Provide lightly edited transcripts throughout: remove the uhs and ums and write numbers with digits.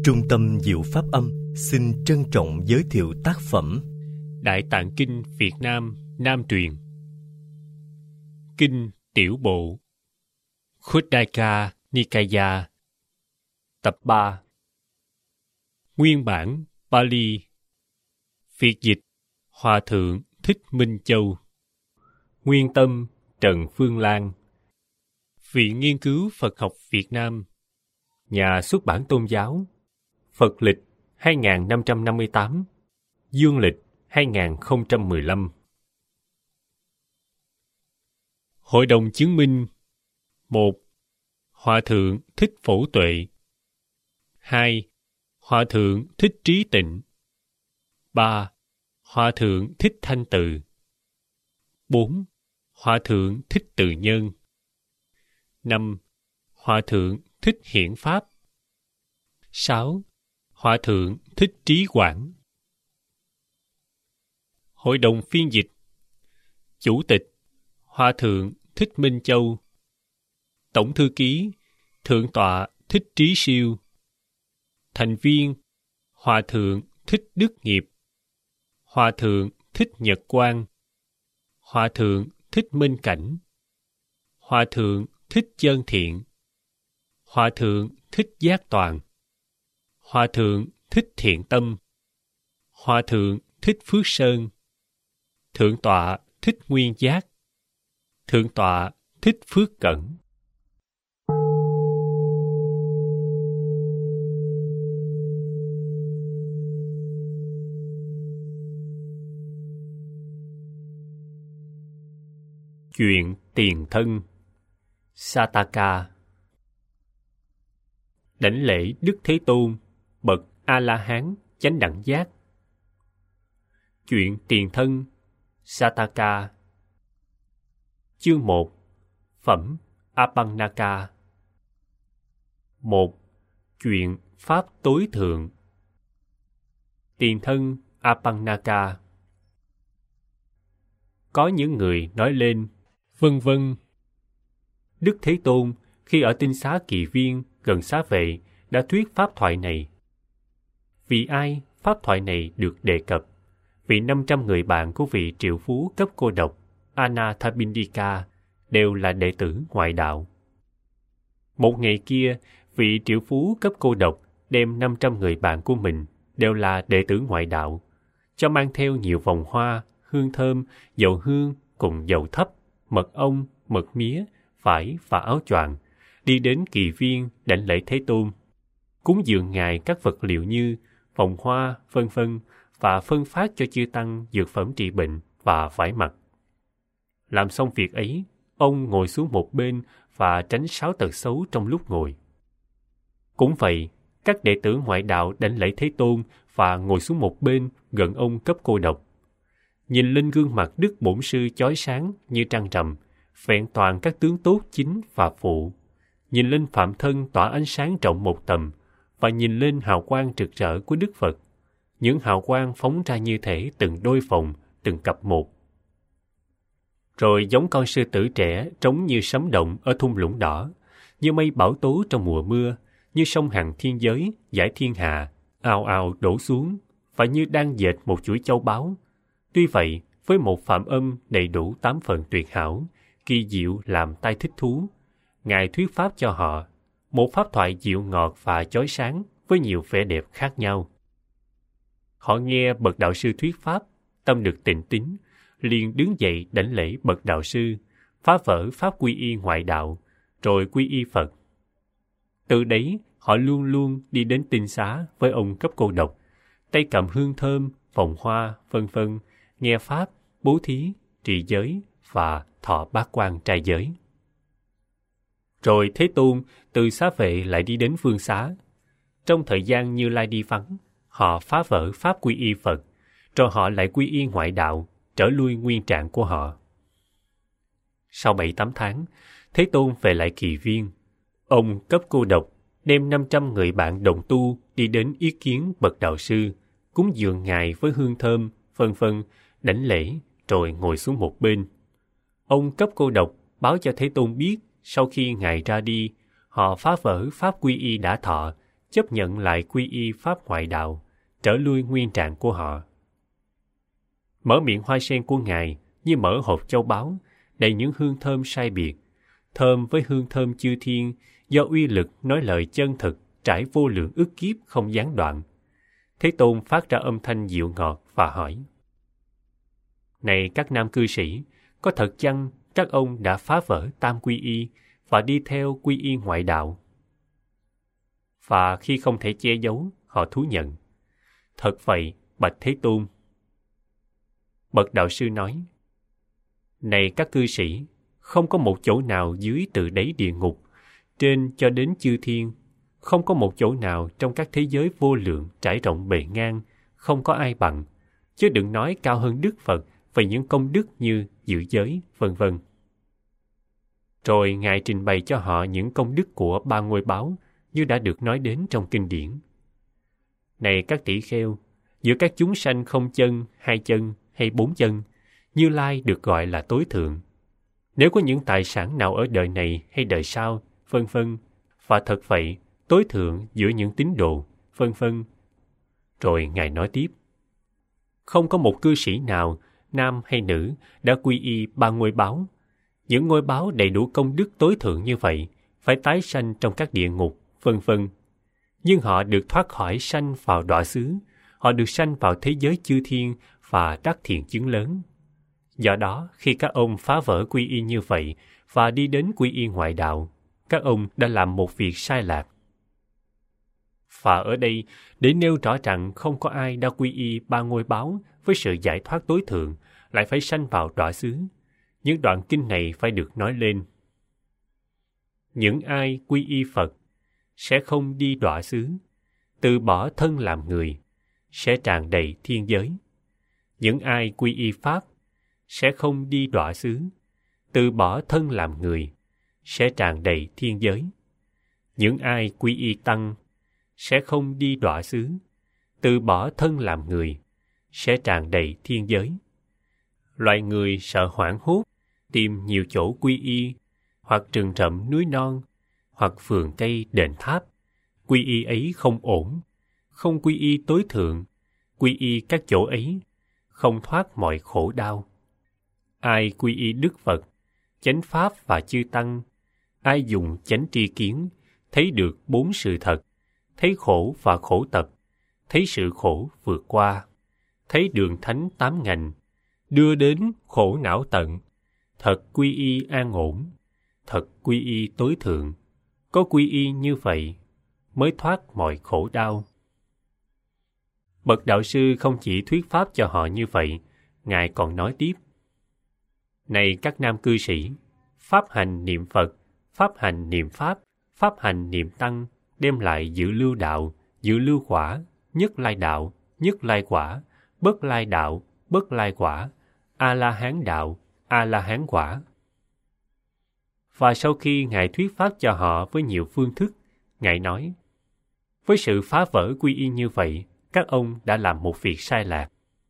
Trung tâm Diệu Pháp Âm xin trân trọng giới thiệu tác phẩm Đại Tạng Kinh Việt Nam Nam truyền. Kinh Tiểu Bộ Khuddaka Nikaya Tập 3. Nguyên bản Pali. Phiệt dịch Hòa Thượng Thích Minh Châu. Nguyên tâm Trần Phương Lan. Viện Nghiên cứu Phật học Việt Nam. Nhà xuất bản tôn giáo. Phật lịch 2558, Dương lịch 2015. Hội đồng chứng minh: 1. Hòa Thượng Thích Phổ Tuệ. 2. Hòa Thượng Thích Trí Tịnh. 3. Hòa Thượng Thích Thanh Từ. 4. Hòa Thượng Thích Từ Nhân. 5. Hòa Thượng Thích Hiển Pháp. 6. Hòa Thượng Thích Trí Quảng. Hội đồng phiên dịch: Chủ tịch Hòa Thượng Thích Minh Châu. Tổng thư ký Thượng tọa Thích Trí Siêu. Thành viên: Hòa Thượng Thích Đức Nghiệp, Hòa Thượng Thích Nhật Quang, Hòa Thượng Thích Minh Cảnh, Hòa Thượng Thích Chân Thiện, Hòa Thượng Thích Giác Toàn, Hòa Thượng Thích Thiện Tâm, Hòa Thượng Thích Phước Sơn, Thượng tọa Thích Nguyên Giác, Thượng tọa Thích Phước Cẩn. Chuyện tiền thân. Sataka. Đảnh lễ Đức Thế Tôn, bậc A-la-hán chánh đẳng giác. Chuyện tiền thân. Sataka. Chương 1. Phẩm Apannaka. 1. Chuyện Pháp tối thượng. Tiền thân Apannaka. Có những người nói lên, vân vân. Đức Thế Tôn khi ở Tinh Xá Kỳ Viên gần Xá Vệ đã thuyết pháp thoại này. Vì ai pháp thoại này được đề cập? Vì 500 người bạn của vị triệu phú cấp cô độc Anathapindika đều là đệ tử ngoại đạo. Một ngày kia, vị triệu phú cấp cô độc đem 500 người bạn của mình đều là đệ tử ngoại đạo, cho mang theo nhiều vòng hoa, hương thơm, dầu hương cùng dầu thấp, mật ong, mật mía, vải và áo choàng, đi đến Kỳ Viên đảnh lễ Thế Tôn, cúng dường Ngài các vật liệu như vòng hoa, vân vân, và phân phát cho chư tăng dược phẩm trị bệnh và vải mặc. Làm xong việc ấy, ông ngồi xuống một bên và tránh 6 tật xấu trong lúc ngồi. Cũng vậy, các đệ tử ngoại đạo đảnh lễ Thế Tôn và ngồi xuống một bên gần ông cấp cô độc. Nhìn lên gương mặt Đức Bổn Sư chói sáng như trăng rằm, vẹn toàn các tướng tốt chính và phụ. Nhìn lên phạm thân tỏa ánh sáng rộng một tầm, và nhìn lên hào quang rực rỡ của Đức Phật. Những hào quang phóng ra như thể từng đôi phồng, từng cặp một. Rồi giống con sư tử trẻ trống như sấm động ở thung lũng đỏ, như mây bão tố trong mùa mưa, như sông Hằng thiên giới, dải thiên hà, ào ào đổ xuống, và như đang dệt một chuỗi châu báu. Tuy vậy, với một phạm âm đầy đủ 8 phần tuyệt hảo, kỳ diệu làm tai thích thú, Ngài thuyết pháp cho họ, một pháp thoại dịu ngọt và chói sáng với nhiều vẻ đẹp khác nhau. Họ nghe bậc đạo sư thuyết pháp, tâm được tịnh tín, liền đứng dậy đảnh lễ bậc đạo sư, phá vỡ pháp quy y ngoại đạo, rồi quy y Phật. Từ đấy, họ luôn luôn đi đến Tinh Xá với ông cấp cô độc, tay cầm hương thơm, vòng hoa, vân vân, nghe pháp, bố thí, trì giới và thọ bát quan trai giới. Rồi Thế Tôn từ Xá Vệ lại đi đến Vương Xá. Trong thời gian Như Lai đi vắng, họ phá vỡ pháp quy y Phật, rồi họ lại quy y ngoại đạo, trở lui nguyên trạng của họ. Sau 7-8 tháng, Thế Tôn về lại Kỳ Viên. Ông cấp cô độc đem 500 người bạn đồng tu đi đến ý kiến bậc đạo sư, cúng dường Ngài với hương thơm, vân vân, đảnh lễ, rồi ngồi xuống một bên. Ông cấp cô độc báo cho Thế Tôn biết sau khi Ngài ra đi, họ phá vỡ pháp quy y đã thọ, chấp nhận lại quy y pháp ngoại đạo, trở lui nguyên trạng của họ. Mở miệng hoa sen của Ngài như mở hộp châu báu, đầy những hương thơm sai biệt, thơm với hương thơm chư thiên, do uy lực nói lời chân thực trải vô lượng ức kiếp không gián đoạn. Thế Tôn phát ra âm thanh dịu ngọt và hỏi: Này các nam cư sĩ, có thật chăng các ông đã phá vỡ tam quy y và đi theo quy y ngoại đạo? Và khi không thể che giấu, họ thú nhận: Thật vậy, bạch Thế Tôn. Bậc đạo sư nói: Này các cư sĩ, không có một chỗ nào dưới từ đáy địa ngục, trên cho đến chư thiên, không có một chỗ nào trong các thế giới vô lượng trải rộng bề ngang, không có ai bằng, chứ đừng nói cao hơn Đức Phật về những công đức như giữ giới, vân vân. Rồi Ngài trình bày cho họ những công đức của ba ngôi báo như đã được nói đến trong kinh điển. Này các tỷ kheo, giữa các chúng sanh không chân, hai chân hay bốn chân, Như Lai được gọi là tối thượng. Nếu có những tài sản nào ở đời này hay đời sau, vân vân, và thật vậy, tối thượng giữa những tín đồ, vân vân. Rồi Ngài nói tiếp: Không có một cư sĩ nào, nam hay nữ, đã quy y ba ngôi báo. Những ngôi báo đầy đủ công đức tối thượng như vậy, phải tái sanh trong các địa ngục, vân vân. Nhưng họ được thoát khỏi sanh vào đọa xứ, họ được sanh vào thế giới chư thiên và đắc thiện chứng lớn. Do đó, khi các ông phá vỡ quy y như vậy và đi đến quy y ngoại đạo, các ông đã làm một việc sai lạc. Và ở đây, để nêu rõ rằng không có ai đã quy y ba ngôi báo với sự giải thoát tối thượng, lại phải sanh vào đọa xứ, những đoạn kinh này phải được nói lên. Những ai quy y Phật sẽ không đi đọa xứ, từ bỏ thân làm người, sẽ tràn đầy thiên giới. Những ai quy y Pháp sẽ không đi đọa xứ, từ bỏ thân làm người, sẽ tràn đầy thiên giới. Những ai quy y Tăng sẽ không đi đọa xứ, từ bỏ thân làm người, sẽ tràn đầy thiên giới. Loại người sợ hoảng hốt, tìm nhiều chỗ quy y, hoặc rừng rậm núi non, hoặc vườn cây đền tháp. Quy y ấy không ổn, không quy y tối thượng, quy y các chỗ ấy, không thoát mọi khổ đau. Ai quy y Đức Phật, chánh Pháp và chư Tăng, ai dùng chánh tri kiến, thấy được bốn sự thật, thấy khổ và khổ tập, thấy sự khổ vượt qua, thấy đường thánh tám ngành, đưa đến khổ não tận, thật quy y an ổn, thật quy y tối thượng, có quy y như vậy mới thoát mọi khổ đau. Bậc đạo sư không chỉ thuyết pháp cho họ như vậy, Ngài còn nói tiếp: Này các nam cư sĩ, pháp hành niệm Phật, pháp hành niệm Pháp, pháp hành niệm Tăng đem lại dự lưu đạo, dự lưu quả, nhất lai đạo, nhất lai quả, bất lai đạo, bất lai quả, A-la-hán đạo, A-la-hán quả. Và sau khi Ngài thuyết pháp cho họ với nhiều phương thức, Ngài nói: Với sự phá vỡ quy y như vậy, các ông đã làm một việc sai lạc.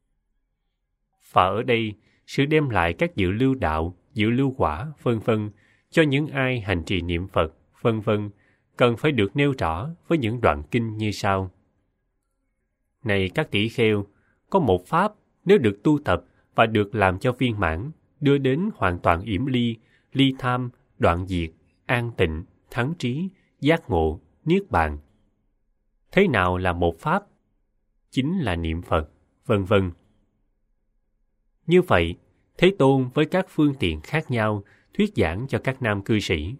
Và ở đây, sự đem lại các dự lưu đạo, dự lưu quả, vân vân, cho những ai hành trì niệm Phật, vân vân, cần phải được nêu rõ với những đoạn kinh như sau. Này các tỷ kheo, có một pháp nếu được tu tập và được làm cho viên mãn, đưa đến hoàn toàn yểm ly, ly tham, đoạn diệt, an tịnh, thắng trí, giác ngộ, niết bàn. Thế nào là một pháp? Chính là niệm Phật, vân vân. Như vậy, Thế Tôn với các phương tiện khác nhau thuyết giảng cho các nam cư sĩ.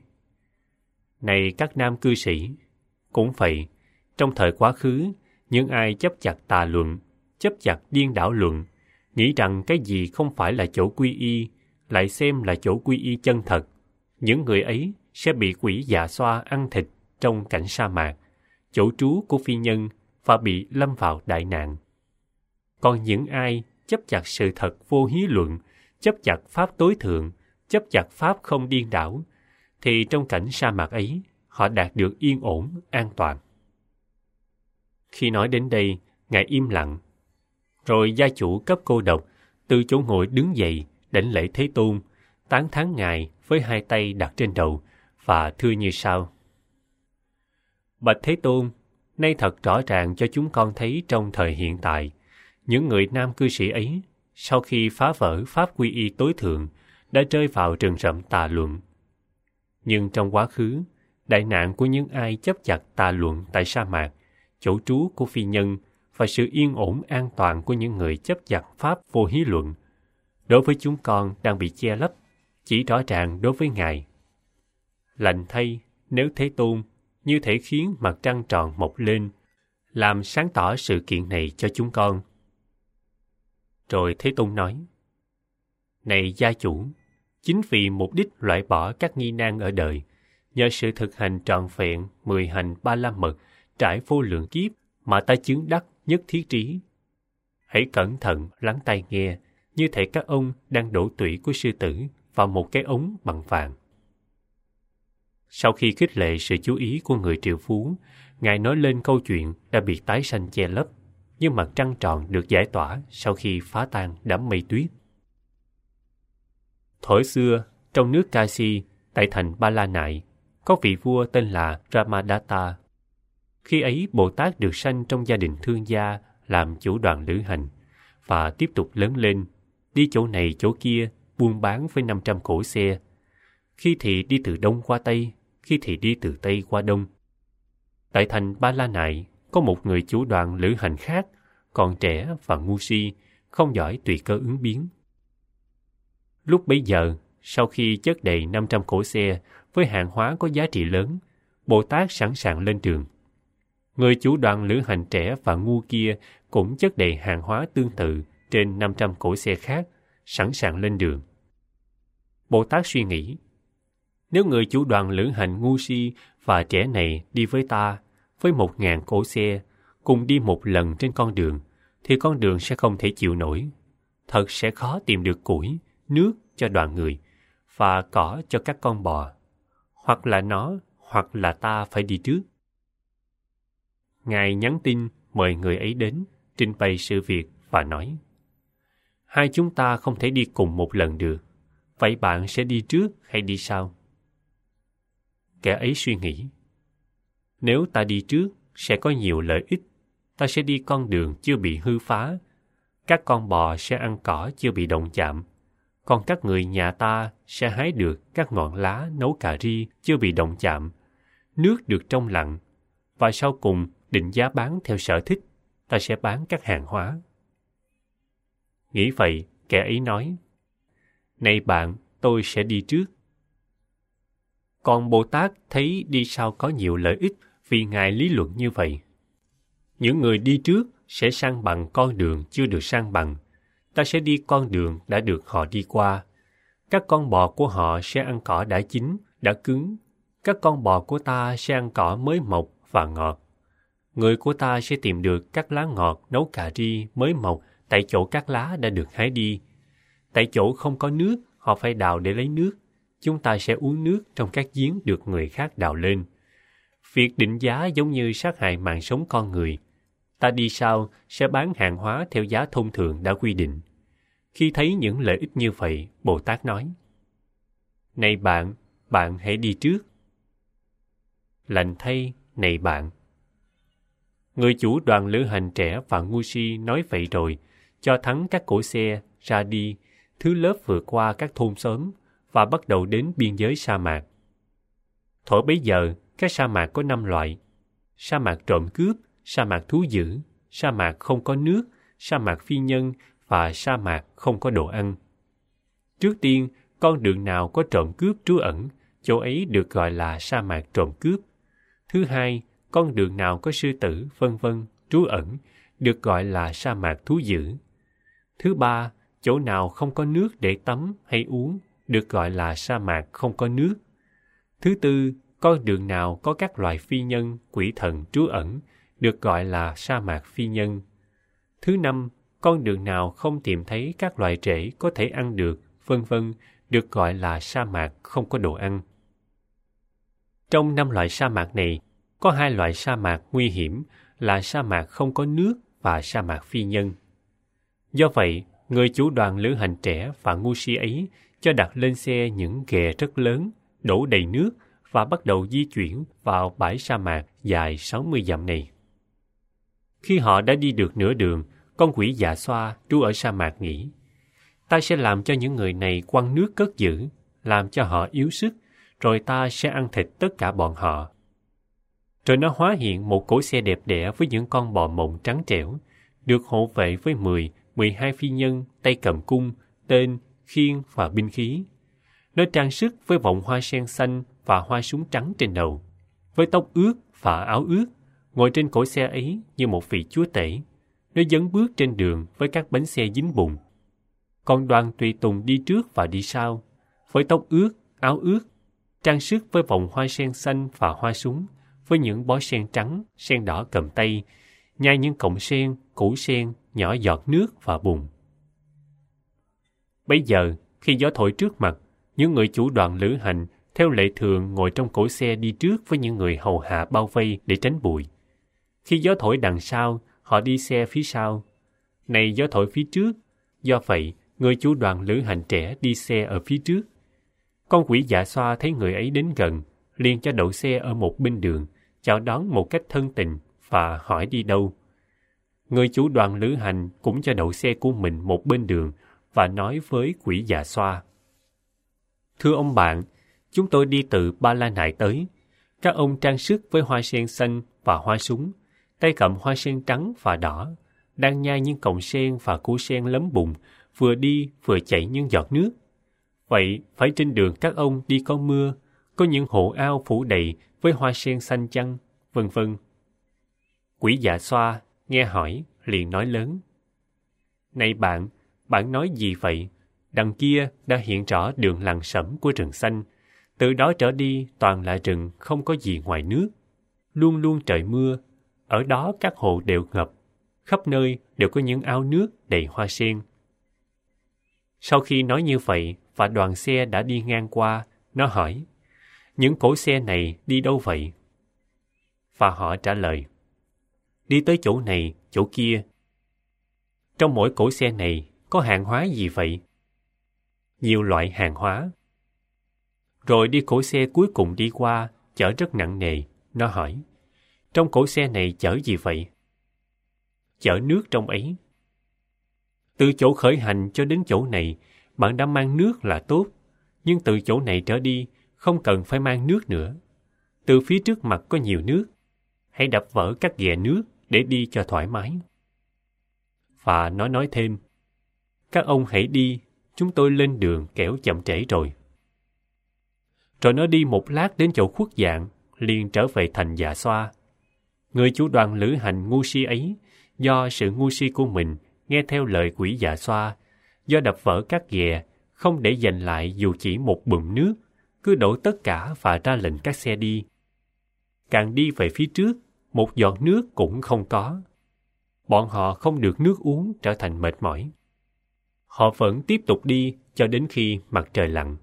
Này các nam cư sĩ, cũng vậy, trong thời quá khứ, những ai chấp chặt tà luận, chấp chặt điên đảo luận, nghĩ rằng cái gì không phải là chỗ quy y, lại xem là chỗ quy y chân thật, những người ấy sẽ bị quỷ dạ xoa ăn thịt trong cảnh sa mạc, chỗ trú của phi nhân, và bị lâm vào đại nạn. Còn những ai chấp chặt sự thật vô hí luận, chấp chặt pháp tối thượng, chấp chặt pháp không điên đảo, thì trong cảnh sa mạc ấy, họ đạt được yên ổn, an toàn. Khi nói đến đây, Ngài im lặng. Rồi gia chủ cấp cô độc từ chỗ ngồi đứng dậy, đảnh lễ Thế Tôn, tán thán Ngài với hai tay đặt trên đầu và thưa như sau: Bạch Thế Tôn, Nay thật rõ ràng cho chúng con thấy trong thời hiện tại, những người nam cư sĩ ấy, sau khi phá vỡ pháp quy y tối thượng, đã rơi vào rừng rậm tà luận. Nhưng trong quá khứ, đại nạn của những ai chấp chặt tà luận tại sa mạc, chỗ trú của phi nhân và sự yên ổn an toàn của những người chấp chặt pháp vô hí luận, đối với chúng con đang bị che lấp, chỉ rõ ràng đối với Ngài. Lành thay, nếu Thế Tôn như thể khiến mặt trăng tròn mọc lên, làm sáng tỏ sự kiện này cho chúng con. Rồi Thế Tôn nói, này gia chủ, chính vì mục đích loại bỏ các nghi nan ở đời, nhờ sự thực hành trọn vẹn 10 hành Ba La Mật trải vô lượng kiếp mà ta chứng đắc nhất thiết trí. Hãy cẩn thận lắng tai nghe, như thể các ông đang đổ tủy của sư tử vào một cái ống bằng vàng. Sau khi khích lệ sự chú ý của người triệu phú, Ngài nói lên câu chuyện đã bị tái sanh che lấp, như mặt trăng tròn được giải tỏa sau khi phá tan đám mây tuyết. Thuở xưa, trong nước Kasi, tại thành Ba La Nại, có vị vua tên là Ramadatta. Khi ấy, Bồ Tát được sanh trong gia đình thương gia làm chủ đoàn lữ hành, và tiếp tục lớn lên, đi chỗ này chỗ kia, buôn bán với 500 cỗ xe. Khi thì đi từ Đông qua Tây, khi thì đi từ Tây qua Đông. Tại thành Ba La Nại, có một người chủ đoàn lữ hành khác, còn trẻ và ngu si, không giỏi tùy cơ ứng biến. Lúc bấy giờ, sau khi chất đầy 500 cỗ xe với hàng hóa có giá trị lớn, Bồ Tát sẵn sàng lên đường. Người chủ đoàn lữ hành trẻ và ngu kia cũng chất đầy hàng hóa tương tự trên 500 cỗ xe khác, sẵn sàng lên đường. Bồ Tát suy nghĩ, nếu người chủ đoàn lữ hành ngu si và trẻ này đi với ta, với 1000 cỗ xe, cùng đi một lần trên con đường, thì con đường sẽ không thể chịu nổi. Thật sẽ khó tìm được củi, nước cho đoàn người, và cỏ cho các con bò. Hoặc là nó, hoặc là ta phải đi trước. Ngài nhắn tin mời người ấy đến, trình bày sự việc và nói, hai chúng ta không thể đi cùng một lần được, vậy bạn sẽ đi trước hay đi sau? Kẻ ấy suy nghĩ, nếu ta đi trước sẽ có nhiều lợi ích, ta sẽ đi con đường chưa bị hư phá, các con bò sẽ ăn cỏ chưa bị động chạm, còn các người nhà ta sẽ hái được các ngọn lá nấu cà ri chưa bị động chạm, nước được trong lặng, và sau cùng định giá bán theo sở thích, ta sẽ bán các hàng hóa. Nghĩ vậy, kẻ ấy nói, này bạn, tôi sẽ đi trước. Còn Bồ Tát thấy đi sau có nhiều lợi ích vì Ngài lý luận như vậy. Những người đi trước sẽ sang bằng con đường chưa được sang bằng. Ta sẽ đi con đường đã được họ đi qua. Các con bò của họ sẽ ăn cỏ đã chín, đã cứng. Các con bò của ta sẽ ăn cỏ mới mọc và ngọt. Người của ta sẽ tìm được các lá ngọt nấu cà ri mới mọc tại chỗ các lá đã được hái đi. Tại chỗ không có nước, họ phải đào để lấy nước. Chúng ta sẽ uống nước trong các giếng được người khác đào lên. Việc định giá giống như sát hại mạng sống con người. Ta đi sau sẽ bán hàng hóa theo giá thông thường đã quy định. Khi thấy những lợi ích như vậy, Bồ Tát nói, này bạn hãy đi trước. Lành thay, này bạn. Người chủ đoàn lữ hành trẻ và ngu si nói vậy rồi, cho thắng các cỗ xe ra đi, thứ lớp vượt qua các thôn xóm và bắt đầu đến biên giới sa mạc. Thuở bấy giờ, các sa mạc có 5 loại: sa mạc trộm cướp, sa mạc thú dữ, sa mạc không có nước, sa mạc phi nhân và sa mạc không có đồ ăn. Trước tiên, con đường nào có trộm cướp trú ẩn, chỗ ấy được gọi là sa mạc trộm cướp. Thứ hai, con đường nào có sư tử, vân vân, trú ẩn, được gọi là sa mạc thú dữ. Thứ ba, chỗ nào không có nước để tắm hay uống, được gọi là sa mạc không có nước. Thứ tư, con đường nào có các loài phi nhân, quỷ thần trú ẩn, được gọi là sa mạc phi nhân. Thứ năm, con đường nào không tìm thấy các loài rễ có thể ăn được, vân vân, được gọi là sa mạc không có đồ ăn. Trong 5 loại sa mạc này, có 2 loại sa mạc nguy hiểm là sa mạc không có nước và sa mạc phi nhân. Do vậy, người chủ đoàn lữ hành trẻ và ngu si ấy cho đặt lên xe những ghè rất lớn, đổ đầy nước và bắt đầu di chuyển vào bãi sa mạc dài 60 dặm này. Khi họ đã đi được nửa đường, con quỷ Dạ Xoa trú ở sa mạc nghĩ: ta sẽ làm cho những người này quăng nước cất giữ, làm cho họ yếu sức, rồi ta sẽ ăn thịt tất cả bọn họ. Rồi nó hóa hiện một cỗ xe đẹp đẽ với những con bò mộng trắng trẻo, được hộ vệ với 12 phi nhân tay cầm cung, tên, khiên và binh khí. Nó trang sức với vòng hoa sen xanh và hoa súng trắng trên đầu, với tóc ướt và áo ướt, ngồi trên cỗ xe ấy như một vị chúa tể. Nó dấn bước trên đường với các bánh xe dính bùn. Còn đoàn tùy tùng đi trước và đi sau, với tóc ướt, áo ướt, trang sức với vòng hoa sen xanh và hoa súng, với những bó sen trắng, sen đỏ cầm tay, nhai những cọng sen, củ sen, nhỏ giọt nước và bùn. Bấy giờ, khi gió thổi trước mặt, những người chủ đoàn lữ hành theo lệ thường ngồi trong cỗ xe đi trước với những người hầu hạ bao vây để tránh bụi. Khi gió thổi đằng sau, họ đi xe phía sau. Này gió thổi phía trước, do vậy người chủ đoàn lữ hành trẻ đi xe ở phía trước. Con quỷ Dạ Xoa thấy người ấy đến gần, liền cho đậu xe ở một bên đường, chào đón một cách thân tình và hỏi đi đâu. Người chủ đoàn lữ hành cũng cho đậu xe của mình một bên đường và nói với quỷ Dạ Xoa: thưa ông bạn, chúng tôi đi từ Ba La Nại tới. Các ông trang sức với hoa sen xanh và hoa súng, tay cầm hoa sen trắng và đỏ, đang nhai những cọng sen và củ sen lấm bùn, vừa đi vừa chảy những giọt nước. Vậy phải trên đường các ông đi có mưa, có những hồ ao phủ đầy với hoa sen xanh chăng, vân vân. Quỷ Dạ Xoa nghe hỏi liền nói lớn: này bạn nói gì vậy? Đằng kia đã hiện rõ đường lằn sẫm của rừng xanh, từ đó trở đi toàn là rừng, không có gì ngoài nước. Luôn luôn trời mưa, ở đó các hồ đều ngập, khắp nơi đều có những ao nước đầy hoa sen. Sau khi nói như vậy và đoàn xe đã đi ngang qua, nó hỏi: những cỗ xe này đi đâu vậy? Và họ trả lời: đi tới chỗ này, chỗ kia. Trong mỗi cỗ xe này có hàng hóa gì vậy? Nhiều loại hàng hóa. Rồi đi cỗ xe cuối cùng đi qua, chở rất nặng nề. Nó hỏi: trong cỗ xe này chở gì vậy? Chở nước trong ấy. Từ chỗ khởi hành cho đến chỗ này, bạn đã mang nước là tốt, nhưng từ chỗ này trở đi, không cần phải mang nước nữa. Từ phía trước mặt có nhiều nước, hãy đập vỡ các ghè nước để đi cho thoải mái. Và nó nói thêm: các ông hãy đi, chúng tôi lên đường kẻo chậm trễ rồi. Rồi nó đi một lát đến chỗ khuất dạng, liền trở về thành Dạ Xoa. Người chủ đoàn lữ hành ngu si ấy, do sự ngu si của mình, nghe theo lời quỷ Dạ Xoa, do đập vỡ các ghè, không để dành lại dù chỉ một bùm nước, cứ đổ tất cả và ra lệnh các xe đi. Càng đi về phía trước, một giọt nước cũng không có. Bọn họ không được nước uống, trở thành mệt mỏi. Họ vẫn tiếp tục đi cho đến khi mặt trời lặn.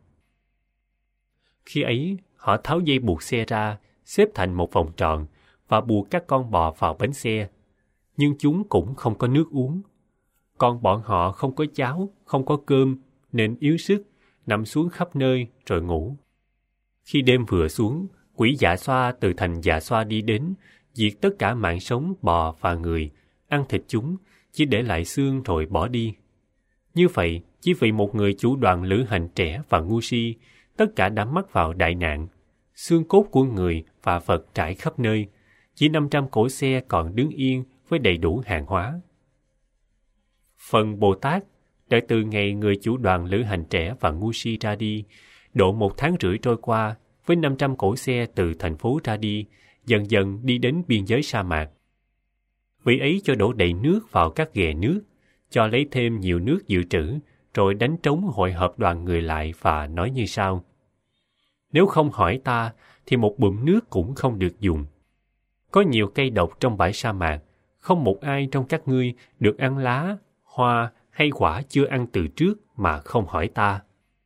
Khi ấy, họ tháo dây buộc xe ra, xếp thành một vòng tròn và buộc các con bò vào bánh xe. Nhưng chúng cũng không có nước uống. Còn bọn họ không có cháo, không có cơm, nên yếu sức, nằm xuống khắp nơi rồi ngủ. Khi đêm vừa xuống, quỷ Dạ Xoa từ thành Dạ Xoa đi đến, diệt tất cả mạng sống bò và người, ăn thịt chúng, chỉ để lại xương rồi bỏ đi. Như vậy, chỉ vì một người chủ đoàn lữ hành trẻ và ngu si, tất cả đã mắc vào đại nạn. Xương cốt của người và vật trải khắp nơi, chỉ 500 cỗ xe còn đứng yên với đầy đủ hàng hóa. Phần Bồ Tát, đợi từ ngày người chủ đoàn lữ hành trẻ và ngu si ra đi, độ 1 tháng rưỡi trôi qua, với 500 cỗ xe từ thành phố ra đi, dần dần đi đến biên giới sa mạc. Vị ấy cho đổ đầy nước vào các ghè nước, cho lấy thêm nhiều nước dự trữ, rồi đánh trống hội họp đoàn người lại và nói như sau: nếu không hỏi ta, thì một bụm nước cũng không được dùng. Có nhiều cây độc trong bãi sa mạc, không một ai trong các ngươi được ăn lá, hoa hay quả chưa ăn từ trước mà không hỏi ta.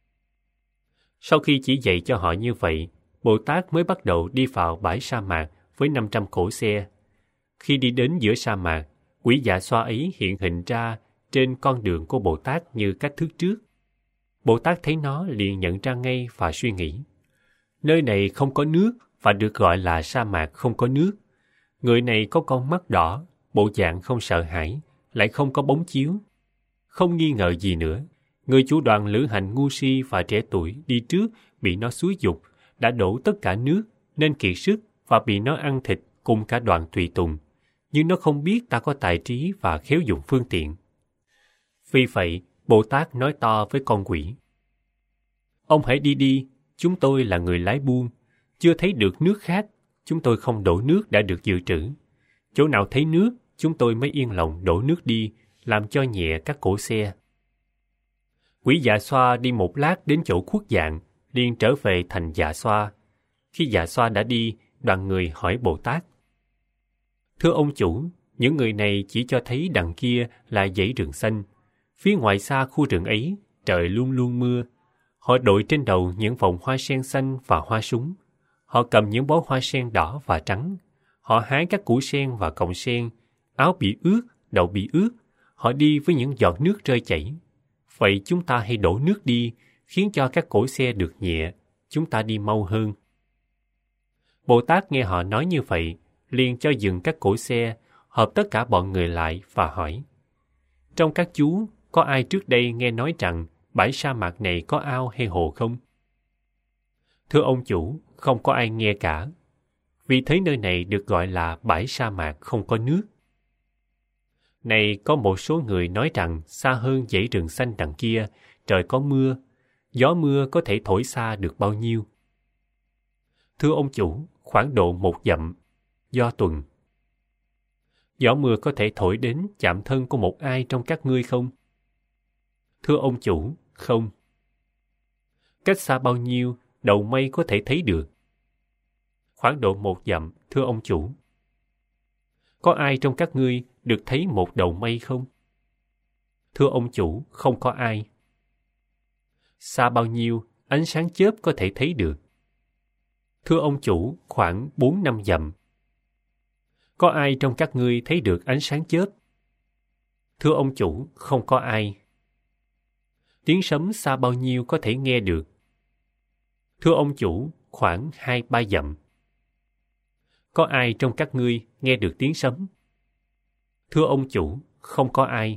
Sau khi chỉ dạy cho họ như vậy, Bồ Tát mới bắt đầu đi vào bãi sa mạc với 500 cỗ xe. Khi đi đến giữa sa mạc, quỷ Dạ Xoa ấy hiện hình ra trên con đường của Bồ Tát như cách thức trước. Bồ Tát thấy nó liền nhận ra ngay và suy nghĩ: nơi này không có nước và được gọi là sa mạc không có nước. Người này có con mắt đỏ, bộ dạng không sợ hãi, lại không có bóng chiếu. Không nghi ngờ gì nữa, người chủ đoàn lữ hành ngu si và trẻ tuổi đi trước bị nó xúi giục, đã đổ tất cả nước nên kiệt sức và bị nó ăn thịt cùng cả đoàn tùy tùng. Nhưng nó không biết ta có tài trí và khéo dùng phương tiện. Vì vậy, Bồ Tát nói to với con quỷ: Ông hãy đi đi, chúng tôi là người lái buôn, chưa thấy được nước khác, chúng tôi không đổ nước đã được dự trữ. Chỗ nào thấy nước, chúng tôi mới yên lòng đổ nước đi, làm cho nhẹ các cỗ xe. Quỷ Dạ Xoa đi một lát đến chỗ khuất dạng, liền trở về thành Dạ Xoa. Khi Dạ Xoa đã đi, đoàn người hỏi Bồ Tát: Thưa ông chủ, những người này chỉ cho thấy đằng kia là dãy rừng xanh. Phía ngoài xa khu rừng ấy, trời luôn luôn mưa. Họ đội trên đầu những vòng hoa sen xanh và hoa súng. Họ cầm những bó hoa sen đỏ và trắng. Họ hái các củ sen và cọng sen. Áo bị ướt, đầu bị ướt. Họ đi với những giọt nước rơi chảy. Vậy chúng ta hãy đổ nước đi, khiến cho các cỗ xe được nhẹ. Chúng ta đi mau hơn. Bồ Tát nghe họ nói như vậy, liền cho dừng các cỗ xe, hợp tất cả bọn người lại và hỏi: Trong các chú, có ai trước đây nghe nói rằng bãi sa mạc này có ao hay hồ không? Thưa ông chủ, không có ai nghe cả. Vì thế nơi này được gọi là bãi sa mạc không có nước. Này, có một số người nói rằng xa hơn dãy rừng xanh đằng kia, trời có mưa, gió mưa có thể thổi xa được bao nhiêu? Thưa ông chủ, khoảng độ 1 dặm, do tuần. Gió mưa có thể thổi đến chạm thân của một ai trong các ngươi không? Thưa ông chủ, không. Cách xa bao nhiêu, đầu mây có thể thấy được? Khoảng độ 1 dặm, thưa ông chủ. Có ai trong các ngươi được thấy một đầu mây không? Thưa ông chủ, không có ai. Xa bao nhiêu, ánh sáng chớp có thể thấy được? Thưa ông chủ, khoảng 4-5 dặm. Có ai trong các ngươi thấy được ánh sáng chớp? Thưa ông chủ, không có ai. Tiếng sấm xa bao nhiêu có thể nghe được? Thưa ông chủ, khoảng 2-3 dặm. Có ai trong các ngươi nghe được tiếng sấm? Thưa ông chủ, không có ai.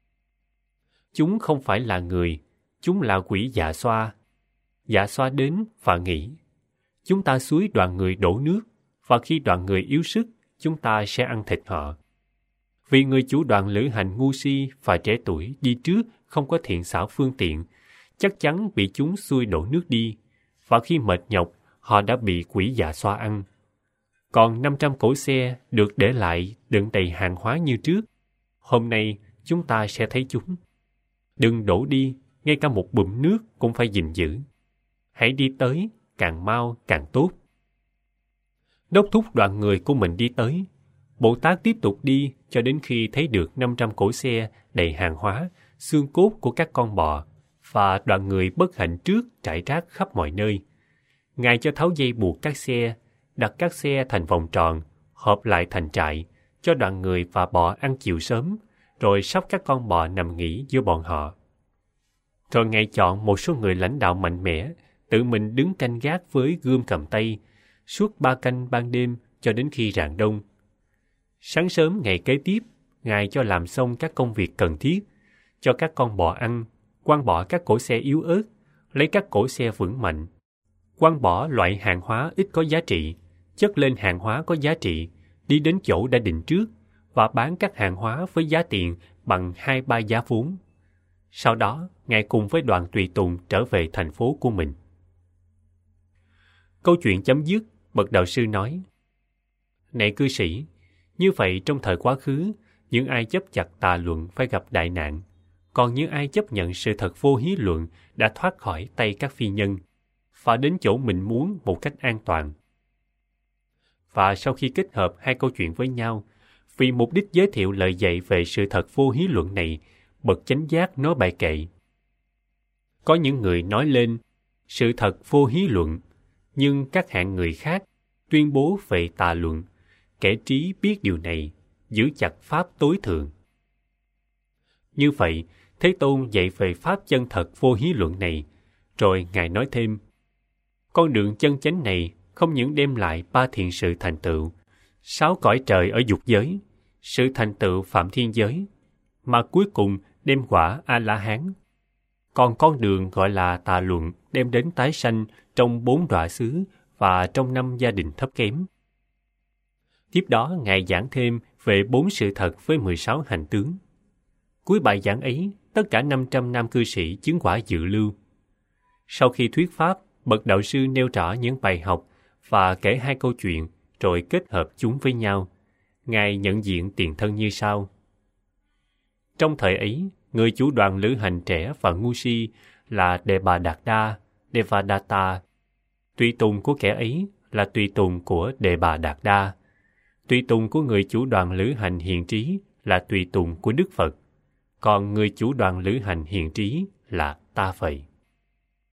Chúng không phải là người, chúng là quỷ Dạ Xoa. Dạ Xoa đến và nghỉ. Chúng ta xúi đoàn người đổ nước, và khi đoàn người yếu sức, chúng ta sẽ ăn thịt họ. Vì người chủ đoàn lữ hành ngu si và trẻ tuổi đi trước không có thiện xảo phương tiện, chắc chắn bị chúng xui đổ nước đi, và khi mệt nhọc, họ đã bị quỷ Dạ Xoa ăn. Còn 500 cỗ xe được để lại đựng đầy hàng hóa như trước. Hôm nay chúng ta sẽ thấy chúng. Đừng đổ đi, ngay cả một bụm nước cũng phải gìn giữ. Hãy đi tới, càng mau càng tốt. Đốc thúc đoàn người của mình đi tới. Bồ Tát tiếp tục đi cho đến khi thấy được 500 cỗ xe đầy hàng hóa, xương cốt của các con bò, và đoàn người bất hạnh trước trải rác khắp mọi nơi. Ngài cho tháo dây buộc các xe, đặt các xe thành vòng tròn, hợp lại thành trại, cho đoàn người và bò ăn chiều sớm, rồi sắp các con bò nằm nghỉ giữa bọn họ. Rồi Ngài chọn một số người lãnh đạo mạnh mẽ, tự mình đứng canh gác với gươm cầm tay, suốt 3 canh ban đêm cho đến khi rạng đông. Sáng sớm ngày kế tiếp, Ngài cho làm xong các công việc cần thiết, cho các con bò ăn, quăng bỏ các cỗ xe yếu ớt, lấy các cỗ xe vững mạnh, quăng bỏ loại hàng hóa ít có giá trị, chất lên hàng hóa có giá trị, đi đến chỗ đã định trước và bán các hàng hóa với giá tiền bằng 2-3 giá vốn. Sau đó, Ngài cùng với đoàn tùy tùng trở về thành phố của mình. Câu chuyện chấm dứt, bậc đạo sư nói: Này cư sĩ, như vậy trong thời quá khứ, những ai chấp chặt tà luận phải gặp đại nạn, còn những ai chấp nhận sự thật vô hí luận đã thoát khỏi tay các phi nhân, và đến chỗ mình muốn một cách an toàn. Và sau khi kết hợp hai câu chuyện với nhau, vì mục đích giới thiệu lời dạy về sự thật vô hí luận này, bậc chánh giác nói bài kệ. Có những người nói lên sự thật vô hí luận, nhưng các hạng người khác tuyên bố về tà luận. Kẻ trí biết điều này, giữ chặt pháp tối thượng. Như vậy, Thế Tôn dạy về pháp chân thật vô hí luận này, rồi Ngài nói thêm: Con đường chân chánh này không những đem lại 3 thiện sự thành tựu, 6 cõi trời ở dục giới, sự thành tựu phạm thiên giới, mà cuối cùng đem quả A-la-hán. Còn con đường gọi là tà luận đem đến tái sanh trong 4 đọa xứ và trong 5 gia đình thấp kém. Tiếp đó, Ngài giảng thêm về 4 sự thật với 16 hành tướng. Cuối bài giảng ấy, tất cả 500 nam cư sĩ chứng quả dự lưu. Sau khi thuyết pháp, bậc đạo sư nêu rõ những bài học và kể 2 câu chuyện, rồi kết hợp chúng với nhau. Ngài nhận diện tiền thân như sau. Trong thời ấy, người chủ đoàn lữ hành trẻ và ngu si là Đề Bà Đạt Đa, Devadatta. Tùy tùng của kẻ ấy là tùy tùng của Đề Bà Đạt Đa. Tùy tùng của người chủ đoàn lữ hành hiền trí là tùy tùng của Đức Phật. Còn người chủ đoàn lữ hành hiền trí là ta vậy.